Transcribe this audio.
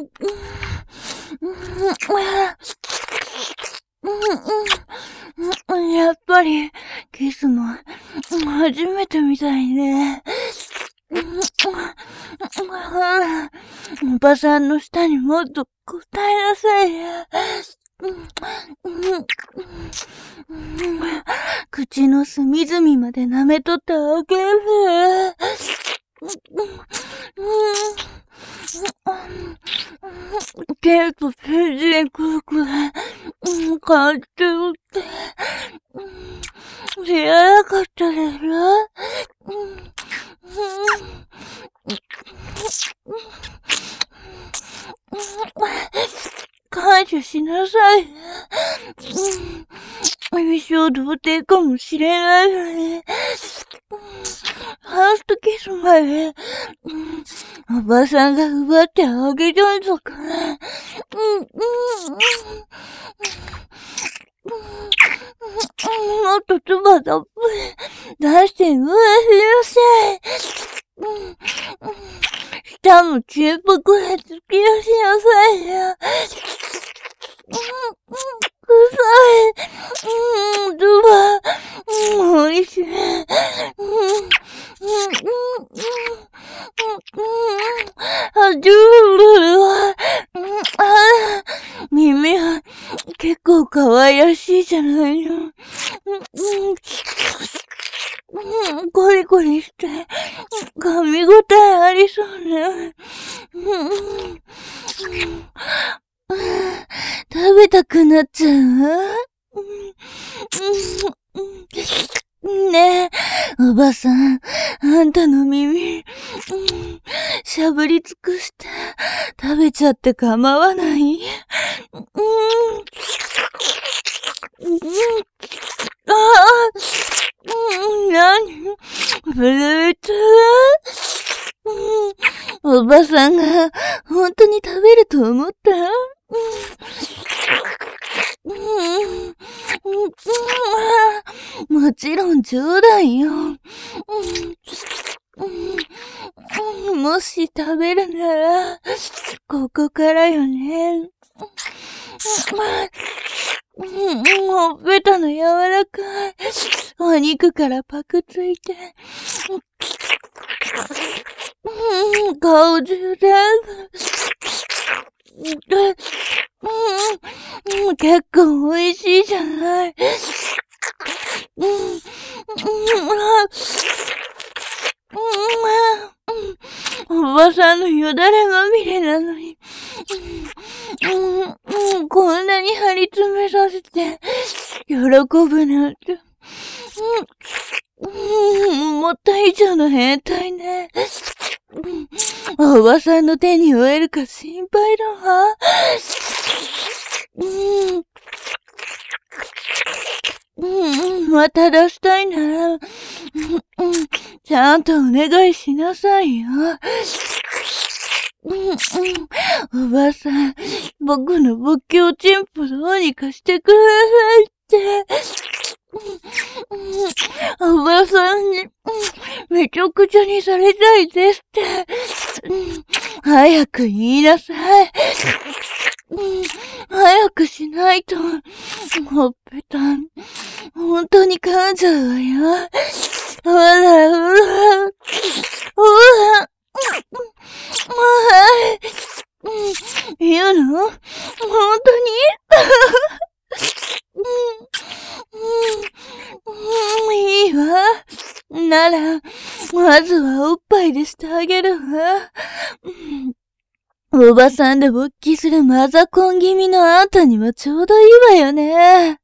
やっぱり、キスも、初めてみたいね。おばさんの舌にもっと答えなさいよ。口の隅々まで舐めとってあげる。手と手でくるくる感じてるって、知らなかったでしょ。感謝しなさい。一生童貞かもしれないのに、ファーストキスまで、おばさんが奪ってあげたんだから。もっと唾たっぷり出して上へせ。舌もチンポくらい突き出しなさいよ。臭い。唾。美味しい。耳は結構可愛らしいじゃないの。コリコリして、噛み応えありそうね。食べたくなっちゃう？ねえ、おばさん、あんたの耳、しゃぶり尽くして、食べちゃって構わない？何？ブルートゥー？おばさんが本当に食べると思った？もちろん冗談よ。もし食べるなら、ここからよね。ほっぺたの柔らかいお肉からパクついて、顔中全部、結構美味しいじゃない。おばさんのよだれまみれなのに、こんなに張り詰めさせて、喜ぶなんて。思った以上の変態ね。おばさんの手に負えるか心配だわ。また出したいなら、ちゃんとお願いしなさいよ。おばさん、僕の仏教チンポどうにかしてくださいって。おばさんに、めちゃくちゃにされたいですって。早く言いなさい。早くしないと、ほっぺた、本当に噛んじゃうわよ。ほら、ほら、ほら。言うの？本当に？いいわ。なら、まずはおっぱいでしてあげるわ。おばさんで勃起するマザコン気味のあんたにはちょうどいいわよね。